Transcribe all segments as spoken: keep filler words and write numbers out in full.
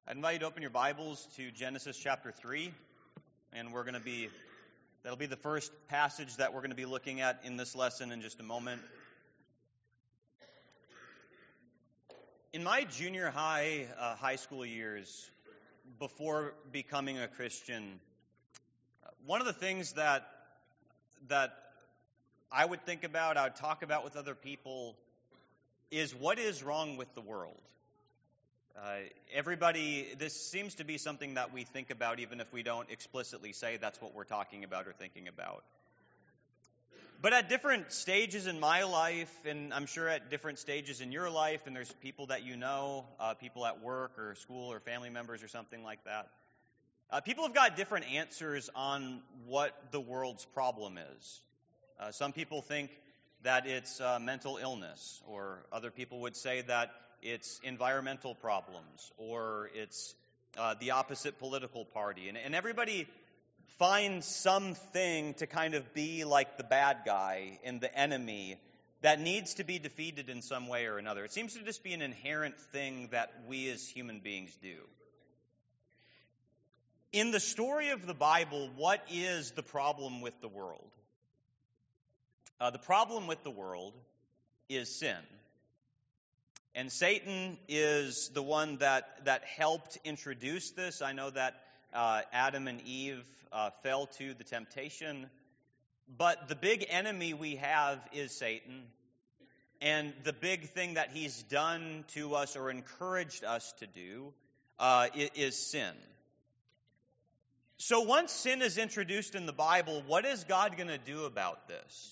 I invite you to open your Bibles to Genesis chapter three, and we're going to be, that'll be the first passage that we're going to be looking at in this lesson in just a moment. In my junior high, uh, high school years, before becoming a Christian, one of the things that, that I would think about, I would talk about with other people, is what is wrong with the world. Uh, everybody, this seems to be something that we think about even if we don't explicitly say that's what we're talking about or thinking about. But at different stages in my life, and I'm sure at different stages in your life, and there's people that you know, uh, people at work or school or family members or something like that, uh, people have got different answers on what the world's problem is. Uh, some people think that it's uh, mental illness, or other people would say that it's environmental problems, or it's uh, the opposite political party. And, and everybody finds something to kind of be like the bad guy and the enemy that needs to be defeated in some way or another. It seems to just be an inherent thing that we as human beings do. In the story of the Bible, what is the problem with the world? Uh, the problem with the world is sin. And Satan is the one that, that helped introduce this. I know that uh, Adam and Eve uh, fell to the temptation. But the big enemy we have is Satan. And the big thing that he's done to us or encouraged us to do uh, is sin. So once sin is introduced in the Bible, what is God going to do about this?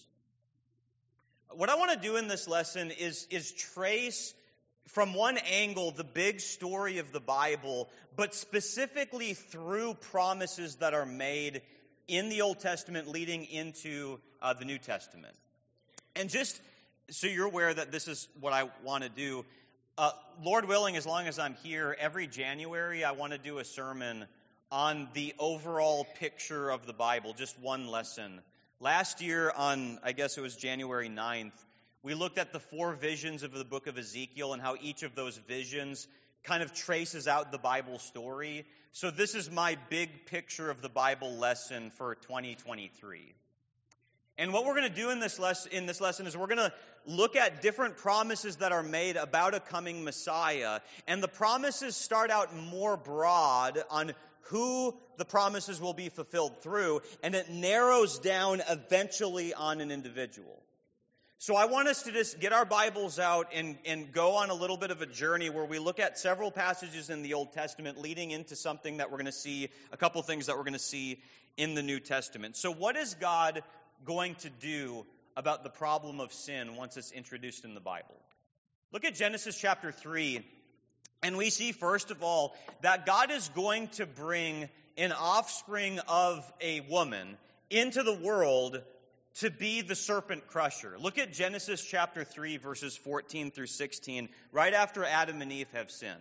What I want to do in this lesson is, is trace from one angle the big story of the Bible, but specifically through promises that are made in the Old Testament leading into uh, the New Testament. And just so you're aware that this is what I want to do, uh, Lord willing, as long as I'm here, every January I want to do a sermon on the overall picture of the Bible, just one lesson. Last year on, I guess it was January ninth, we looked at the four visions of the book of Ezekiel and how each of those visions kind of traces out the Bible story. So this is my big picture of the Bible lesson for twenty twenty-three. And what we're going to do in this lesson, in this lesson is we're going to look at different promises that are made about a coming Messiah. And the promises start out more broad on who the promises will be fulfilled through, and it narrows down eventually on an individual. So I want us to just get our Bibles out and, and go on a little bit of a journey where we look at several passages in the Old Testament leading into something that we're going to see, a couple things that we're going to see in the New Testament. So what is God going to do about the problem of sin once it's introduced in the Bible? Look at Genesis chapter three, and we see, first of all, that God is going to bring an offspring of a woman into the world to be the serpent crusher. Look at Genesis chapter three, verses fourteen through sixteen, right after Adam and Eve have sinned.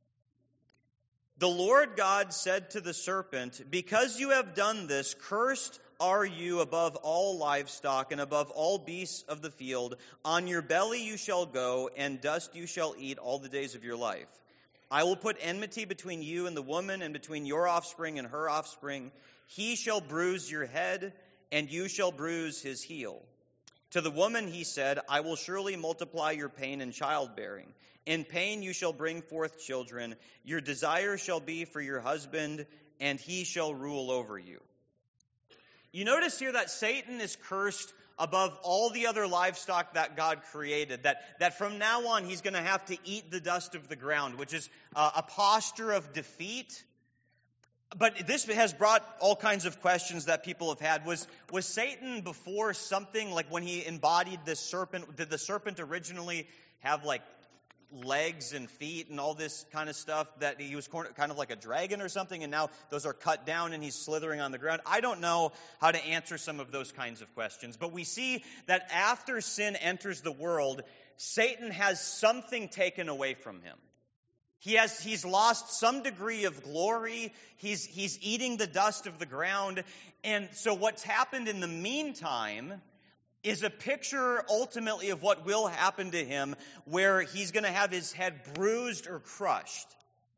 The Lord God said to the serpent, "Because you have done this, cursed are you above all livestock and above all beasts of the field. On your belly you shall go, and dust you shall eat all the days of your life. I will put enmity between you and the woman, and between your offspring and her offspring. He shall bruise your head, and you shall bruise his heel. To the woman he said, I will surely multiply your pain in childbearing. In pain you shall bring forth children. Your desire shall be for your husband, and he shall rule over you." You notice here that Satan is cursed above all the other livestock that God created, that, that from now on he's going to have to eat the dust of the ground, which is uh, a posture of defeat. But this has brought all kinds of questions that people have had. Was, was Satan before something, like when he embodied the serpent, did the serpent originally have like legs and feet and all this kind of stuff, that he was kind of like a dragon or something, and now those are cut down and he's slithering on the ground? I don't know how to answer some of those kinds of questions. But we see that after sin enters the world, Satan has something taken away from him. He has, he's lost some degree of glory. He's, he's eating the dust of the ground. And so what's happened in the meantime is a picture ultimately of what will happen to him, where he's going to have his head bruised or crushed.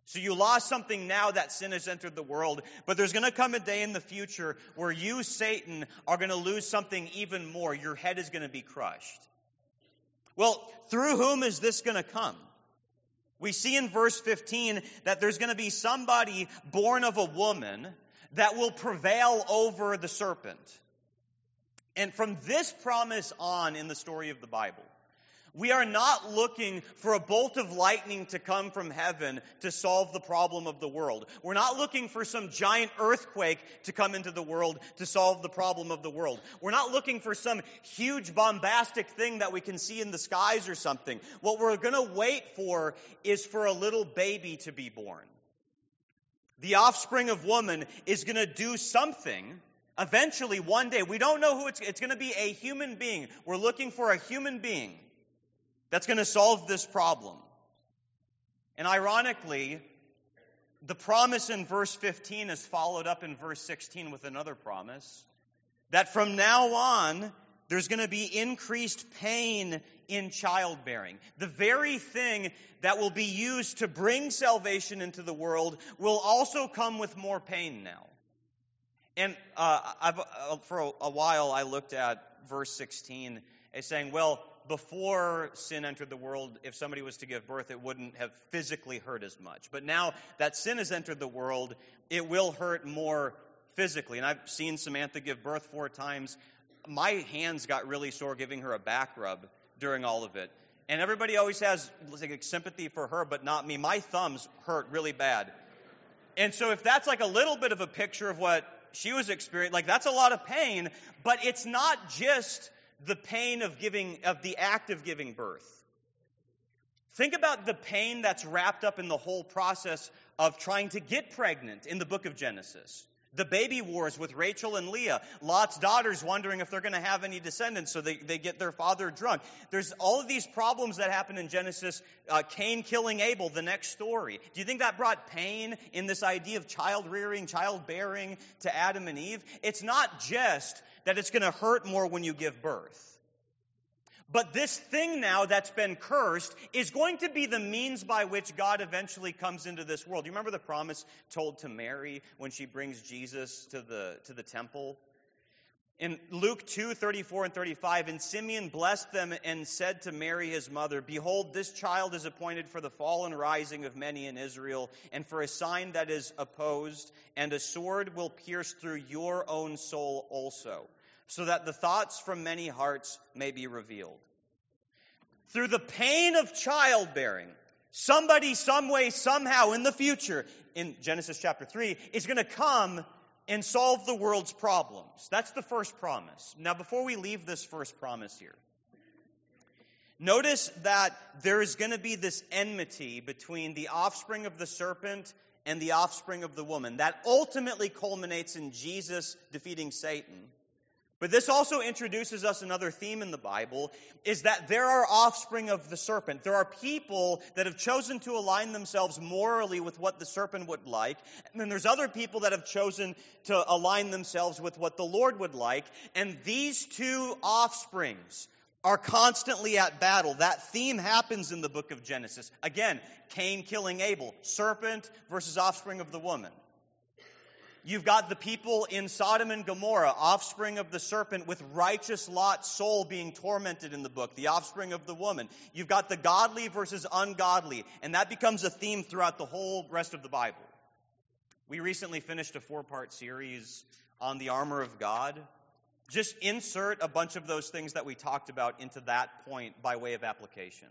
So you lost something now that sin has entered the world, but there's going to come a day in the future where you, Satan, are going to lose something even more. Your head is going to be crushed. Well, through whom is this going to come? We see in verse fifteen that there's going to be somebody born of a woman that will prevail over the serpent. And from this promise on in the story of the Bible, we are not looking for a bolt of lightning to come from heaven to solve the problem of the world. We're not looking for some giant earthquake to come into the world to solve the problem of the world. We're not looking for some huge bombastic thing that we can see in the skies or something. What we're going to wait for is for a little baby to be born. The offspring of woman is going to do something eventually one day. We don't know who it's, it's going to be a human being. We're looking for a human being that's going to solve this problem. And ironically, the promise in verse fifteen is followed up in verse sixteen with another promise that from now on, there's going to be increased pain in childbearing. The very thing that will be used to bring salvation into the world will also come with more pain now. And uh, I've, uh, for a, a while, I looked at verse sixteen as saying, well, before sin entered the world, if somebody was to give birth, it wouldn't have physically hurt as much. But now that sin has entered the world, it will hurt more physically. And I've seen Samantha give birth four times. My hands got really sore giving her a back rub during all of it. And everybody always has like, sympathy for her, but not me. My thumbs hurt really bad. And so if that's like a little bit of a picture of what she was experiencing, like that's a lot of pain, but it's not just the pain of giving, of the act of giving birth. Think about the pain that's wrapped up in the whole process of trying to get pregnant in the book of Genesis. The baby wars with Rachel and Leah. Lot's daughters wondering if they're going to have any descendants, so they, they get their father drunk. There's all of these problems that happen in Genesis. Uh, Cain killing Abel, the next story. Do you think that brought pain in this idea of child rearing, childbearing to Adam and Eve? It's not just that it's going to hurt more when you give birth. But this thing now that's been cursed is going to be the means by which God eventually comes into this world. Do you remember the promise told to Mary when she brings Jesus to the, to the temple? In Luke two, thirty-four and thirty-five, and Simeon blessed them and said to Mary his mother, behold, this child is appointed for the fall and rising of many in Israel, and for a sign that is opposed, and a sword will pierce through your own soul also, so that the thoughts from many hearts may be revealed. Through the pain of childbearing, somebody, some way, somehow in the future, in Genesis chapter three, is going to come and solve the world's problems. That's the first promise. Now, before we leave this first promise here, notice that there is going to be this enmity between the offspring of the serpent and the offspring of the woman. That ultimately culminates in Jesus defeating Satan. But this also introduces us another theme in the Bible, is that there are offspring of the serpent. There are people that have chosen to align themselves morally with what the serpent would like, and then there's other people that have chosen to align themselves with what the Lord would like, and these two offsprings are constantly at battle. That theme happens in the book of Genesis. Again, Cain killing Abel, serpent versus offspring of the woman. You've got the people in Sodom and Gomorrah, offspring of the serpent, with righteous Lot's soul being tormented in the book, the offspring of the woman. You've got the godly versus ungodly, and that becomes a theme throughout the whole rest of the Bible. We recently finished a four-part series on the armor of God. Just insert a bunch of those things that we talked about into that point by way of application.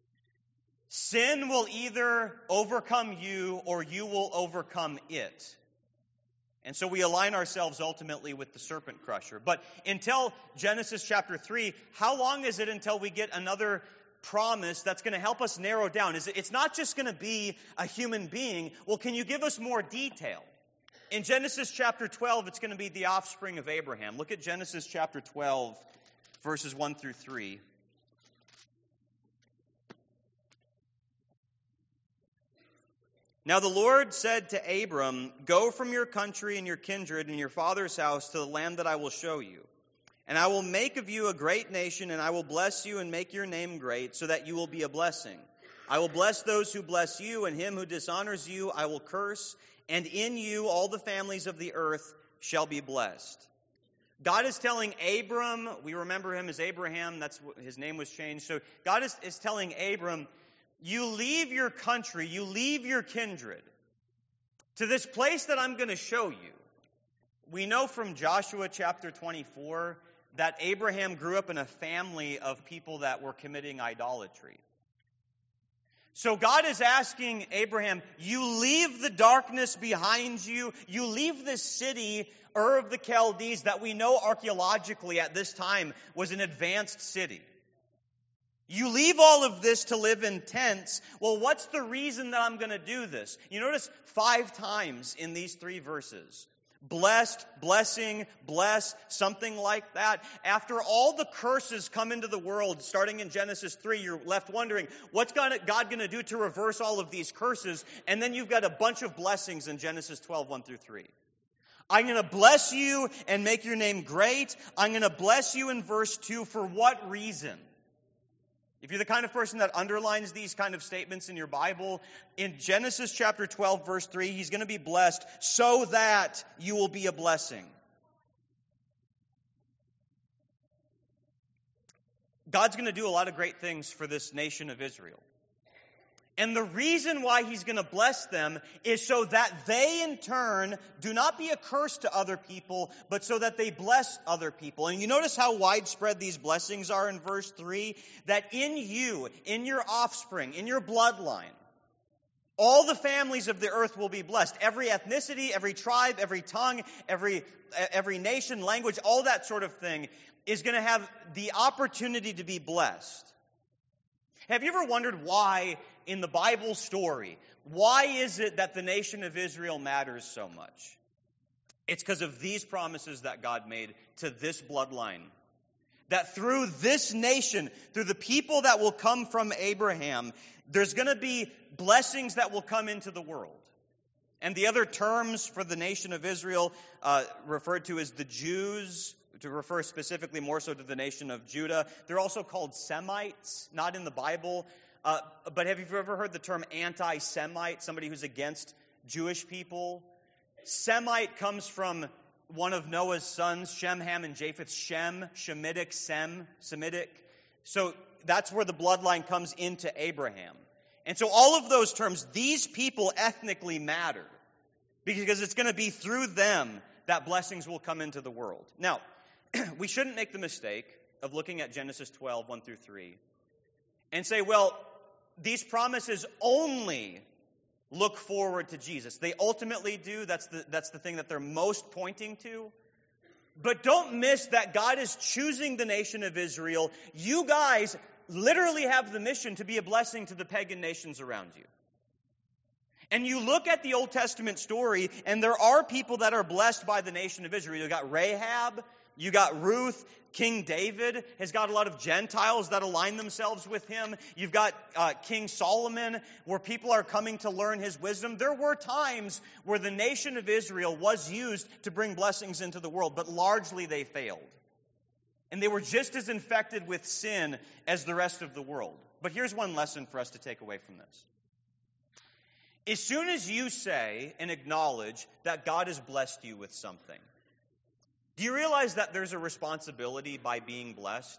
Sin will either overcome you or you will overcome it. And so we align ourselves ultimately with the serpent crusher. But until Genesis chapter three, how long is it until we get another promise that's going to help us narrow down? Is it, it's not just going to be a human being. Well, can you give us more detail? In Genesis chapter twelve, it's going to be the offspring of Abraham. Look at Genesis chapter twelve, verses one through three. Now the Lord said to Abram, go from your country and your kindred and your father's house to the land that I will show you. And I will make of you a great nation, and I will bless you and make your name great, so that you will be a blessing. I will bless those who bless you, and him who dishonors you I will curse, and in you all the families of the earth shall be blessed. God is telling Abram, we remember him as Abraham, that's what his name was changed. So God is, is telling Abram, you leave your country, you leave your kindred to this place that I'm going to show you. We know from Joshua chapter twenty-four that Abraham grew up in a family of people that were committing idolatry. So God is asking Abraham, you leave the darkness behind you, you leave this city, Ur of the Chaldees, that we know archaeologically at this time was an advanced city. You leave all of this to live in tents. Well, what's the reason that I'm going to do this? You notice five times in these three verses. Blessed, blessing, bless, something like that. After all the curses come into the world, starting in Genesis three, you're left wondering, what's God going to do to reverse all of these curses? And then you've got a bunch of blessings in Genesis twelve, one through three. I'm going to bless you and make your name great. I'm going to bless you in verse two. For what reason? If you're the kind of person that underlines these kind of statements in your Bible, in Genesis chapter twelve, verse three, he's going to be blessed so that you will be a blessing. God's going to do a lot of great things for this nation of Israel. And the reason why he's going to bless them is so that they in turn do not be a curse to other people, but so that they bless other people. And you notice how widespread these blessings are in verse three? That in you, in your offspring, in your bloodline, all the families of the earth will be blessed. Every ethnicity, every tribe, every tongue, every, every nation, language, all that sort of thing is going to have the opportunity to be blessed. Have you ever wondered why in the Bible story, why is it that the nation of Israel matters so much? It's because of these promises that God made to this bloodline. That through this nation, through the people that will come from Abraham, there's going to be blessings that will come into the world. And the other terms for the nation of Israel uh, referred to as the Jews, to refer specifically more so to the nation of Judah. They're also called Semites, not in the Bible. Uh, but have you ever heard the term anti-Semite, somebody who's against Jewish people? Semite comes from one of Noah's sons, Shem, Ham, and Japheth. Shem, Shemitic, Sem, Semitic. So that's where the bloodline comes into Abraham. And so all of those terms, these people ethnically matter, because it's going to be through them that blessings will come into the world. Now, we shouldn't make the mistake of looking at Genesis twelve, one through three, and say, well, these promises only look forward to Jesus. They ultimately do. That's the, that's the thing that they're most pointing to. But don't miss that God is choosing the nation of Israel. You guys literally have the mission to be a blessing to the pagan nations around you. And you look at the Old Testament story, and there are people that are blessed by the nation of Israel. You got Rahab, you got Ruth. King David has got a lot of Gentiles that align themselves with him. You've got uh, King Solomon, where people are coming to learn his wisdom. There were times where the nation of Israel was used to bring blessings into the world, but largely they failed. And they were just as infected with sin as the rest of the world. But here's one lesson for us to take away from this. As soon as you say and acknowledge that God has blessed you with something, do you realize that there's a responsibility by being blessed?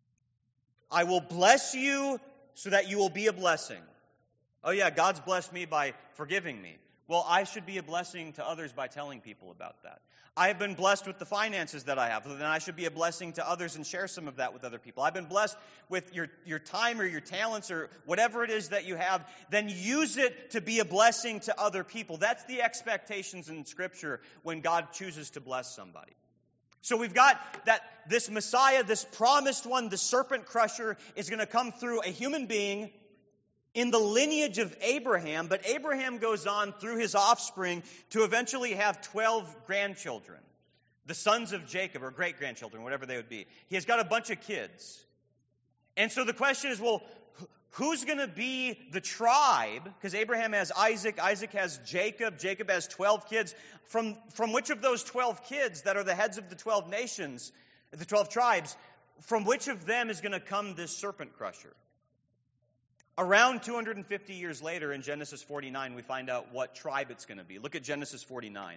I will bless you so that you will be a blessing. Oh yeah, God's blessed me by forgiving me. Well, I should be a blessing to others by telling people about that. I have been blessed with the finances that I have. Then I should be a blessing to others and share some of that with other people. I've been blessed with your, your time or your talents or whatever it is that you have. Then use it to be a blessing to other people. That's the expectations in Scripture when God chooses to bless somebody. So we've got that this Messiah, this promised one, the serpent crusher, is going to come through a human being in the lineage of Abraham. But Abraham goes on through his offspring to eventually have twelve grandchildren, the sons of Jacob, or great-grandchildren, whatever they would be. He has got a bunch of kids. And so the question is, well, who's going to be the tribe? Because Abraham has Isaac, Isaac has Jacob, Jacob has twelve kids. From, from which of those twelve kids that are the heads of the twelve nations, the twelve tribes, from which of them is going to come this serpent crusher? Around two hundred fifty years later, in Genesis forty-nine, we find out what tribe it's going to be. Look at Genesis forty-nine.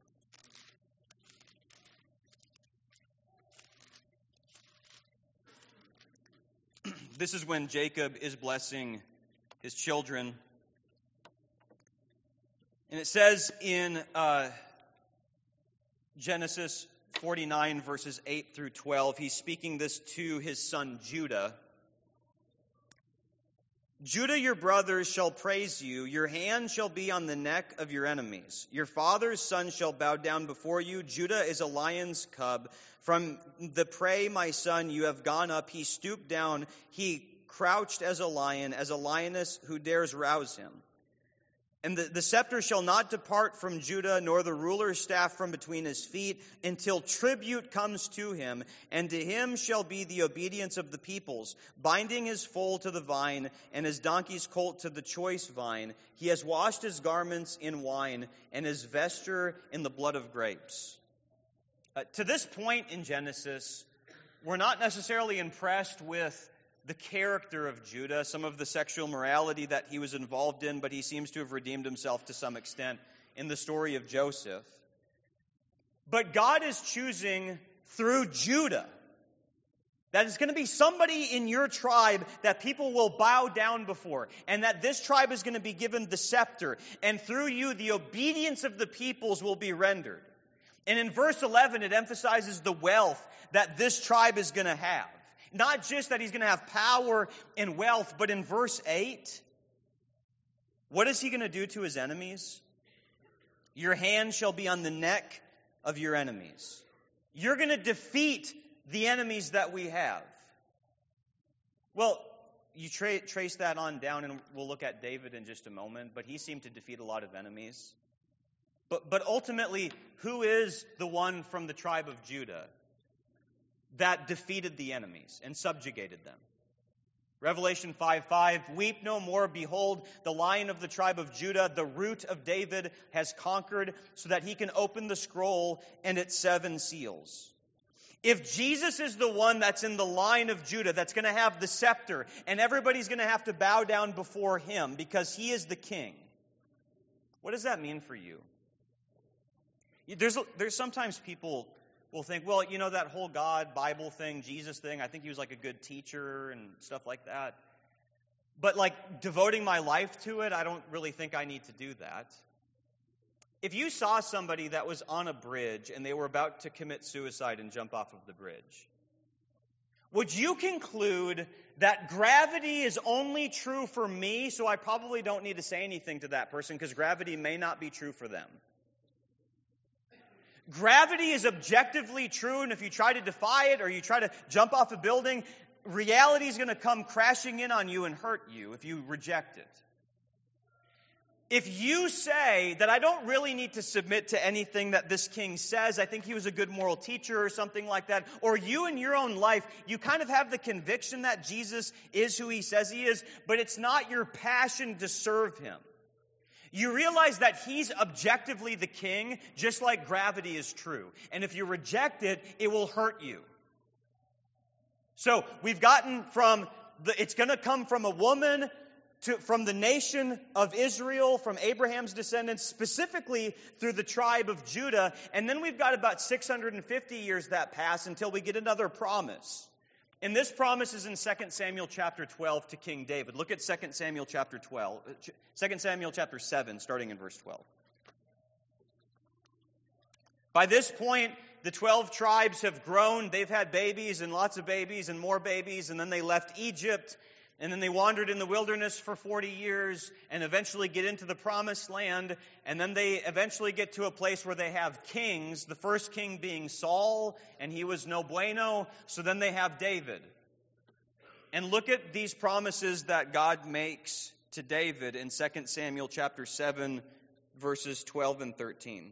This is when Jacob is blessing his children. And it says in uh, Genesis forty-nine, verses eight through twelve, he's speaking this to his son Judah. Judah, your brothers shall praise you. Your hand shall be on the neck of your enemies. Your father's son shall bow down before you. Judah is a lion's cub. From the prey, my son, you have gone up. He stooped down. He crouched as a lion, as a lioness who dares rouse him. And the, the scepter shall not depart from Judah, nor the ruler's staff from between his feet, until tribute comes to him. And to him shall be the obedience of the peoples, binding his foal to the vine, and his donkey's colt to the choice vine. He has washed his garments in wine, and his vesture in the blood of grapes. Uh, to this point in Genesis, we're not necessarily impressed with the character of Judah, some of the sexual morality that he was involved in, but he seems to have redeemed himself to some extent in the story of Joseph. But God is choosing through Judah that it's going to be somebody in your tribe that people will bow down before, and that this tribe is going to be given the scepter, and through you the obedience of the peoples will be rendered. And in verse eleven, it emphasizes the wealth that this tribe is going to have. Not just that he's going to have power and wealth, but in verse eight, what is he going to do to his enemies? Your hand shall be on the neck of your enemies. You're going to defeat the enemies that we have. Well, you tra- trace that on down, and we'll look at David in just a moment, but he seemed to defeat a lot of enemies. But, but ultimately, who is the one from the tribe of Judah that defeated the enemies and subjugated them? Revelation five five, weep no more, behold, the Lion of the tribe of Judah, the Root of David, has conquered, so that he can open the scroll and its seven seals. If Jesus is the one that's in the line of Judah, that's going to have the scepter, and everybody's going to have to bow down before him because he is the king, what does that mean for you? There's, there's sometimes people will think, well, you know, that whole God, Bible thing, Jesus thing, I think he was like a good teacher and stuff like that. But like devoting my life to it, I don't really think I need to do that. If you saw somebody that was on a bridge and they were about to commit suicide and jump off of the bridge, would you conclude that gravity is only true for me, so I probably don't need to say anything to that person because gravity may not be true for them? Gravity is objectively true, and if you try to defy it or you try to jump off a building, reality is going to come crashing in on you and hurt you if you reject it. If you say that I don't really need to submit to anything that this king says, I think he was a good moral teacher or something like that, or you in your own life, you kind of have the conviction that Jesus is who he says he is, but it's not your passion to serve him. You realize that he's objectively the king, just like gravity is true. And if you reject it, it will hurt you. So we've gotten from, the, it's going to come from a woman, to, from the nation of Israel, from Abraham's descendants, specifically through the tribe of Judah. And then we've got about six hundred fifty years that pass until we get another promise. And this promise is in Second Samuel chapter twelve to King David. Look at Second Samuel chapter twelve, Second Samuel chapter seven, starting in verse twelve. By this point, the twelve tribes have grown. They've had babies and lots of babies and more babies, and then they left Egypt, and then they wandered in the wilderness for forty years and eventually get into the promised land. And then they eventually get to a place where they have kings, the first king being Saul, and he was no bueno. So then they have David. And look at these promises that God makes to David in Second Samuel chapter seven, verses twelve and thirteen.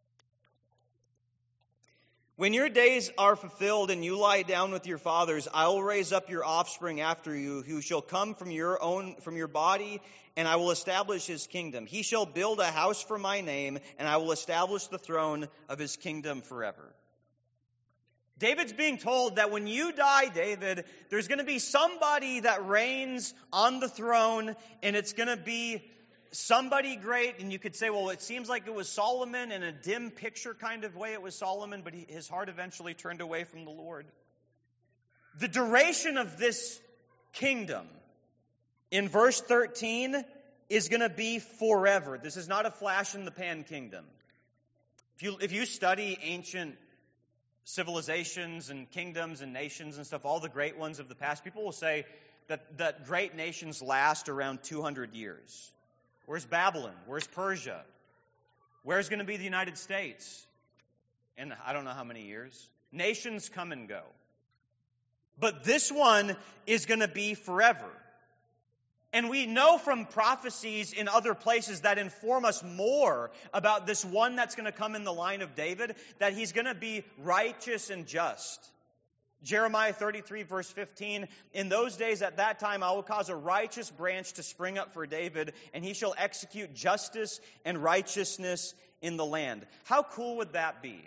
When your days are fulfilled and you lie down with your fathers, I will raise up your offspring after you, who shall come from your own, from your body, and I will establish his kingdom. He shall build a house for my name, and I will establish the throne of his kingdom forever. David's being told that when you die, David, there's going to be somebody that reigns on the throne, and it's going to be somebody great. And you could say, well, it seems like it was Solomon. In a dim picture kind of way, it was Solomon, but he, his heart eventually turned away from the Lord. The duration of this kingdom, in verse thirteen, is going to be forever. This is not a flash-in-the-pan kingdom. If you, if you study ancient civilizations and kingdoms and nations and stuff, all the great ones of the past, people will say that, that great nations last around two hundred years. Where's Babylon? Where's Persia? Where's going to be the United States? In I don't know how many years. Nations come and go. But this one is going to be forever. And we know from prophecies in other places that inform us more about this one that's going to come in the line of David, that he's going to be righteous and just. Jeremiah thirty-three, verse fifteen, in those days at that time I will cause a righteous branch to spring up for David, and he shall execute justice and righteousness in the land. How cool would that be?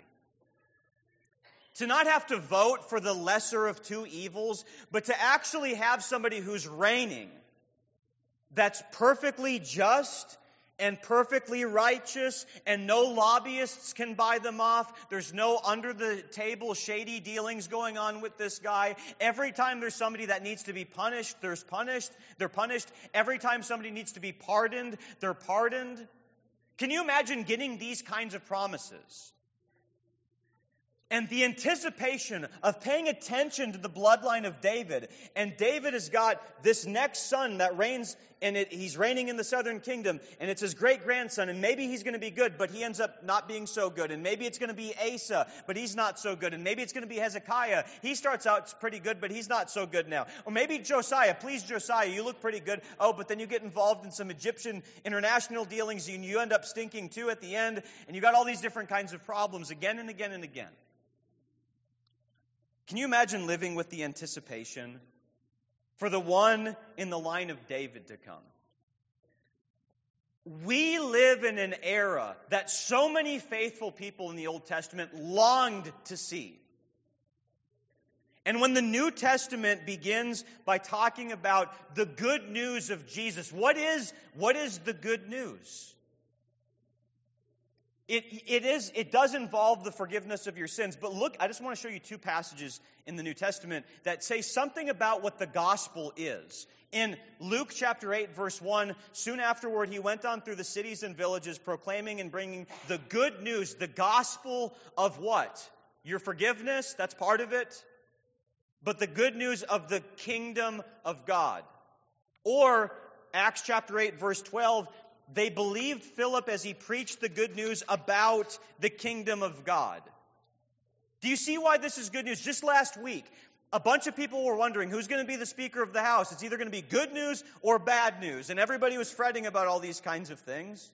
To not have to vote for the lesser of two evils, but to actually have somebody who's reigning, that's perfectly just and perfectly righteous, and no lobbyists can buy them off. There's no under-the-table shady dealings going on with this guy. Every time there's somebody that needs to be punished, there's punished. They're punished. Every time somebody needs to be pardoned, they're pardoned. Can you imagine getting these kinds of promises? And the anticipation of paying attention to the bloodline of David. And David has got this next son that reigns, and it, he's reigning in the southern kingdom. And it's his great-grandson, and maybe he's going to be good, but he ends up not being so good. And maybe it's going to be Asa, but he's not so good. And maybe it's going to be Hezekiah. He starts out pretty good, but he's not so good now. Or maybe Josiah. Please, Josiah, you look pretty good. Oh, but then you get involved in some Egyptian international dealings, and you end up stinking too at the end. And you got all these different kinds of problems again and again and again. Can you imagine living with the anticipation for the one in the line of David to come? We live in an era that so many faithful people in the Old Testament longed to see. And when the New Testament begins by talking about the good news of Jesus, what is, what is the good news? It, it is, it does involve the forgiveness of your sins. But look, I just want to show you two passages in the New Testament that say something about what the gospel is. In Luke chapter eight, verse one, soon afterward he went on through the cities and villages, proclaiming and bringing the good news, the gospel of what? Your forgiveness, that's part of it. But the good news of the kingdom of God. Or Acts chapter eight, verse twelve, they believed Philip as he preached the good news about the kingdom of God. Do you see why this is good news? Just last week, a bunch of people were wondering who's going to be the Speaker of the House. It's either going to be good news or bad news. And everybody was fretting about all these kinds of things.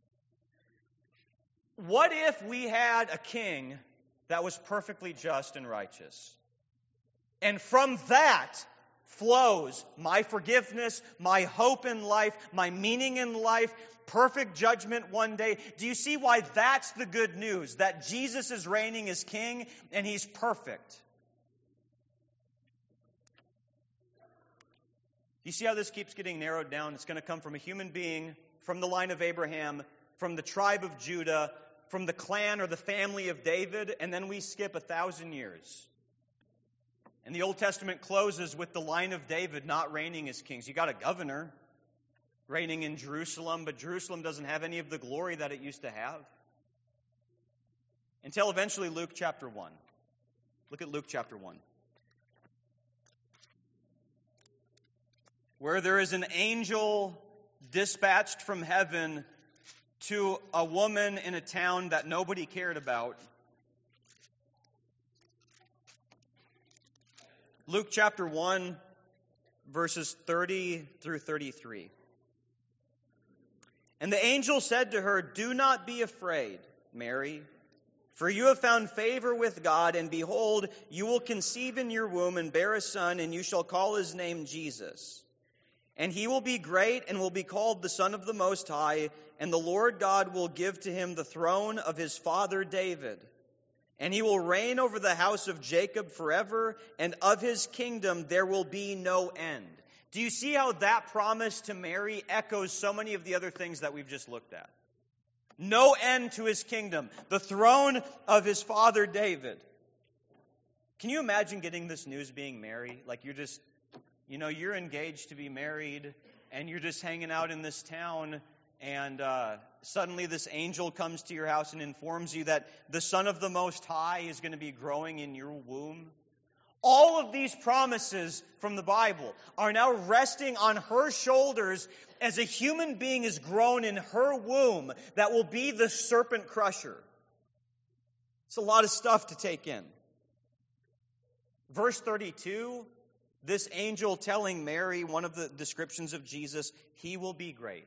What if we had a king that was perfectly just and righteous? And from that flows my forgiveness, my hope in life, my meaning in life, perfect judgment one day. Do you see why that's the good news? That Jesus is reigning as king and he's perfect. Do you see how this keeps getting narrowed down? It's going to come from a human being, from the line of Abraham, from the tribe of Judah, from the clan or the family of David, and then we skip a thousand years. And the Old Testament closes with the line of David not reigning as kings. You got a governor reigning in Jerusalem, but Jerusalem doesn't have any of the glory that it used to have. Until eventually Luke chapter one. Look at Luke chapter one. Where there is an angel dispatched from heaven to a woman in a town that nobody cared about. Luke chapter one, verses thirty through thirty-three. And the angel said to her, "Do not be afraid, Mary, for you have found favor with God, and behold, you will conceive in your womb and bear a son, and you shall call his name Jesus. And he will be great and will be called the Son of the Most High, and the Lord God will give to him the throne of his father David. and he will reign over the house of Jacob forever, and of his kingdom there will be no end. Do you see how that promise to Mary echoes so many of the other things that we've just looked at? No end to his kingdom, the throne of his father David. Can you imagine getting this news being Mary? Like you're just, you know, you're engaged to be married, and you're just hanging out in this town, and uh, suddenly this angel comes to your house and informs you that the Son of the Most High is going to be growing in your womb. All of these promises from the Bible are now resting on her shoulders as a human being is grown in her womb that will be the serpent crusher. It's a lot of stuff to take in. Verse thirty-two, this angel telling Mary, one of the descriptions of Jesus, he will be great.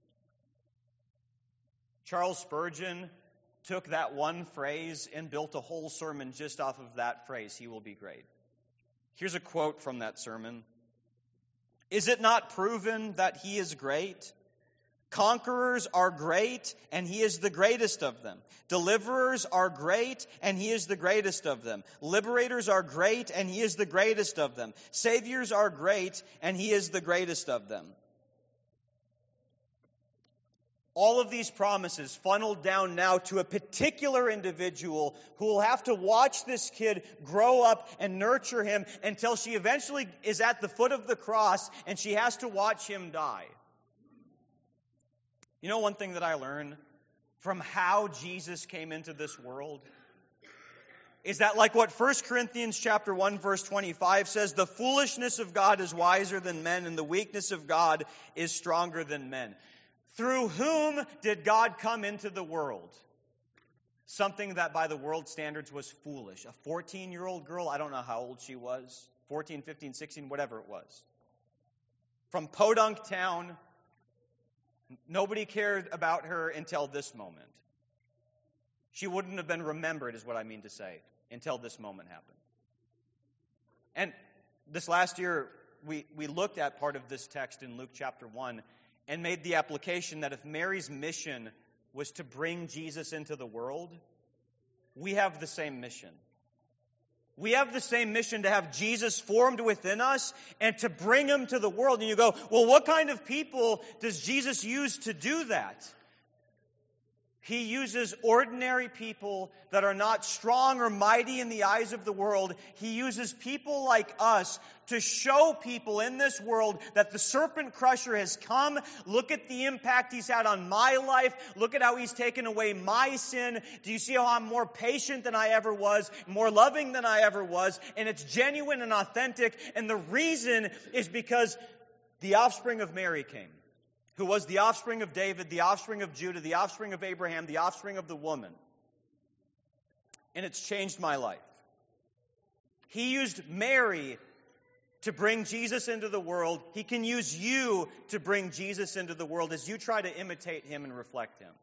Charles Spurgeon took that one phrase and built a whole sermon just off of that phrase, he will be great. Here's a quote from that sermon. Is it not proven that he is great? Conquerors are great, and he is the greatest of them. Deliverers are great, and he is the greatest of them. Liberators are great, and he is the greatest of them. Saviors are great, and he is the greatest of them. All of these promises funneled down now to a particular individual who will have to watch this kid grow up and nurture him until she eventually is at the foot of the cross and she has to watch him die. You know one thing that I learned from how Jesus came into this world is that, like what First Corinthians chapter one verse twenty-five says, the foolishness of God is wiser than men, and the weakness of God is stronger than men. Through whom did God come into the world? Something that by the world standards was foolish. A fourteen-year-old girl, I don't know how old she was, fourteen, fifteen, sixteen, whatever it was. From Podunk Town, nobody cared about her until this moment. She wouldn't have been remembered, is what I mean to say, until this moment happened. And this last year, we, we looked at part of this text in Luke chapter one, and made the application that if Mary's mission was to bring Jesus into the world, we have the same mission. We have the same mission to have Jesus formed within us and to bring him to the world. And you go, well, what kind of people does Jesus use to do that? He uses ordinary people that are not strong or mighty in the eyes of the world. He uses people like us to show people in this world that the serpent crusher has come. Look at the impact he's had on my life. Look at how he's taken away my sin. Do you see how I'm more patient than I ever was, more loving than I ever was? And it's genuine and authentic. And the reason is because the offspring of Mary came, who was the offspring of David, the offspring of Judah, the offspring of Abraham, the offspring of the woman. And it's changed my life. He used Mary to bring Jesus into the world. He can use you to bring Jesus into the world as you try to imitate him and reflect him.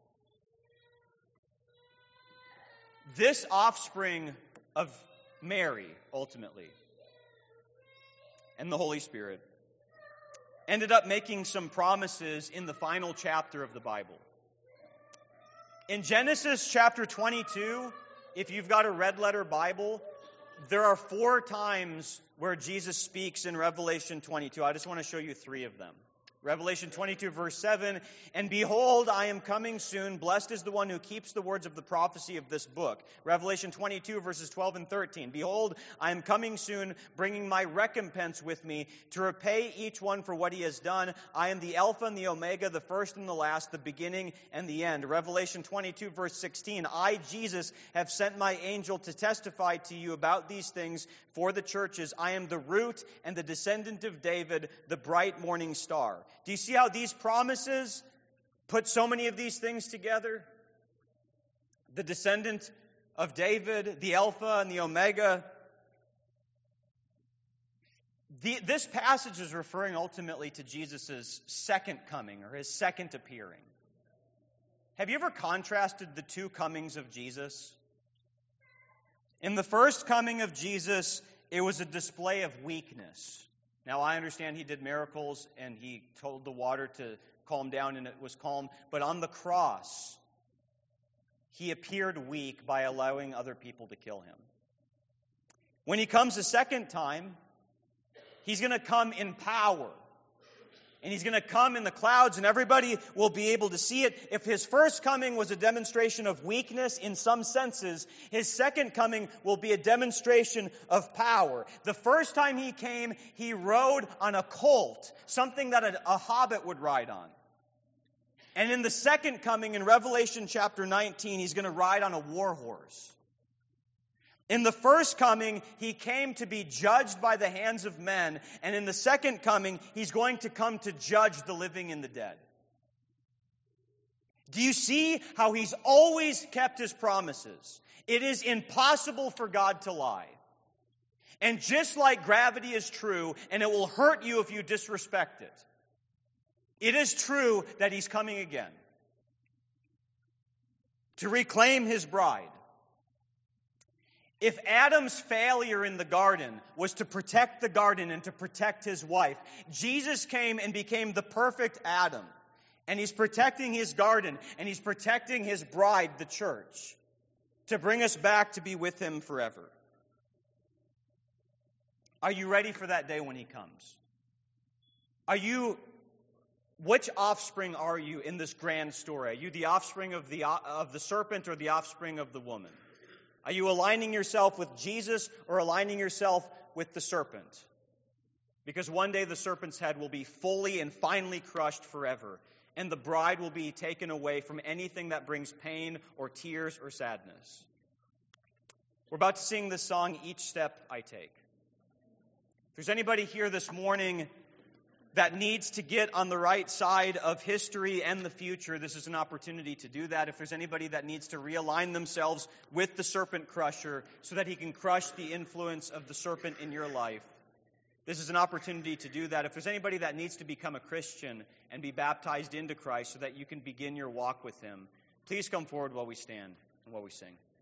This offspring of Mary, ultimately, and the Holy Spirit, ended up making some promises in the final chapter of the Bible. In Genesis chapter twenty-two, if you've got a red letter Bible, there are four times where Jesus speaks in Revelation twenty-two. I just want to show you three of them. Revelation twenty-two, verse seven, and behold, I am coming soon. Blessed is the one who keeps the words of the prophecy of this book. Revelation twenty-two, verses twelve and thirteen. Behold, I am coming soon, bringing my recompense with me to repay each one for what he has done. I am the Alpha and the Omega, the first and the last, the beginning and the end. Revelation twenty-two, verse sixteen. I, Jesus, have sent my angel to testify to you about these things for the churches. I am the root and the descendant of David, the bright morning star. Do you see how these promises put so many of these things together? The descendant of David, the Alpha and the Omega. The, this passage is referring ultimately to Jesus' second coming or his second appearing. Have you ever contrasted the two comings of Jesus? In the first coming of Jesus, it was a display of weakness. Now, I understand he did miracles and he told the water to calm down and it was calm. But on the cross, he appeared weak by allowing other people to kill him. When he comes a second time, he's going to come in power. And he's going to come in the clouds, and everybody will be able to see it. If his first coming was a demonstration of weakness in some senses, his second coming will be a demonstration of power. The first time he came, he rode on a colt, something that a, a hobbit would ride on. And in the second coming, in Revelation chapter nineteen, he's going to ride on a war horse. In the first coming, he came to be judged by the hands of men. And in the second coming, he's going to come to judge the living and the dead. Do you see how he's always kept his promises? It is impossible for God to lie. And just like gravity is true, and it will hurt you if you disrespect it, it is true that he's coming again to reclaim his bride. If Adam's failure in the garden was to protect the garden and to protect his wife, Jesus came and became the perfect Adam. And he's protecting his garden, and he's protecting his bride, the church, to bring us back to be with him forever. Are you ready for that day when he comes? Are you, which offspring are you in this grand story? Are you the offspring of the, of the serpent or the offspring of the woman? Are you aligning yourself with Jesus or aligning yourself with the serpent? Because one day the serpent's head will be fully and finally crushed forever, and the bride will be taken away from anything that brings pain or tears or sadness. We're about to sing this song, Each Step I Take. If there's anybody here this morning that needs to get on the right side of history and the future, this is an opportunity to do that. If there's anybody that needs to realign themselves with the serpent crusher so that he can crush the influence of the serpent in your life, this is an opportunity to do that. If there's anybody that needs to become a Christian and be baptized into Christ so that you can begin your walk with him, please come forward while we stand and while we sing.